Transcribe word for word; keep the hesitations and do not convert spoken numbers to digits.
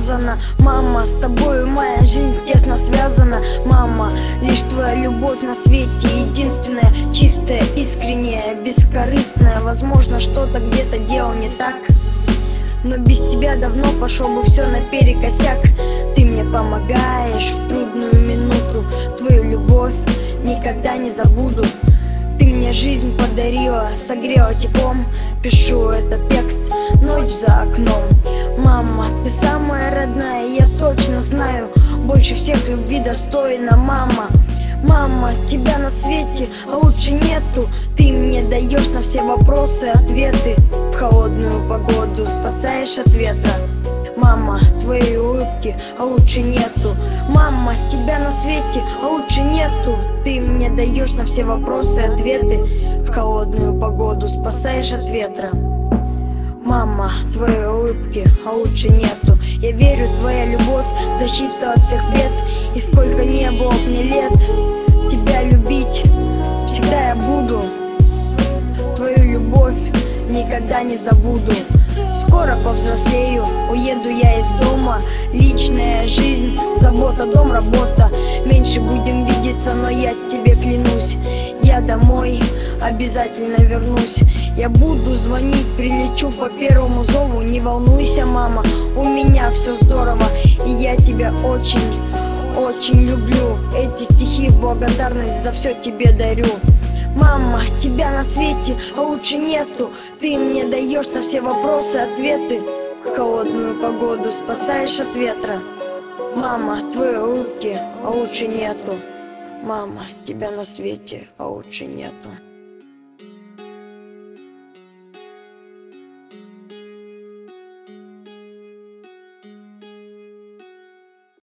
сказано. Мама, с тобою моя жизнь тесно связана. Мама, лишь твоя любовь на свете единственная, чистая, искренняя, бескорыстная. Возможно, что-то где-то делал не так, но без тебя давно пошел бы все наперекосяк. Ты мне помогаешь в трудную минуту, твою любовь никогда не забуду. Ты мне жизнь подарила, согрела теплом. Пишу этот текст, ночь за окном. Мама, ты самая родная, я точно знаю. Больше всех любви достойна мама. Мама, тебя на свете, а лучше нету. Ты мне даешь на все вопросы ответы. В холодную погоду спасаешь от ветра. Мама, твоей улыбки, а лучше нету. Мама, тебя на свете, а лучше нету. Ты мне даешь на все вопросы ответы. В холодную погоду спасаешь от ветра. Мама, твоей улыбки, а лучше нету. Я верю, твоя любовь защита от всех бед. И сколько не было мне лет, тебя любить всегда я буду. Твою любовь никогда не забуду. Скоро повзрослею, уеду я из дома. Личная жизнь, забота, дом, работа. Меньше будем видеться, но я тебе клянусь, я домой обязательно вернусь. Я буду звонить, прилечу по первому зову. Не волнуйся, мама, у меня все здорово. И я тебя очень, очень люблю. Эти стихи в благодарность за все тебе дарю. Мама, тебя на свете, а лучше нету. Ты мне даешь на все вопросы ответы. В холодную погоду спасаешь от ветра. Мама, твоей улыбки, а лучше нету. Мама, тебя на свете, а лучше нету.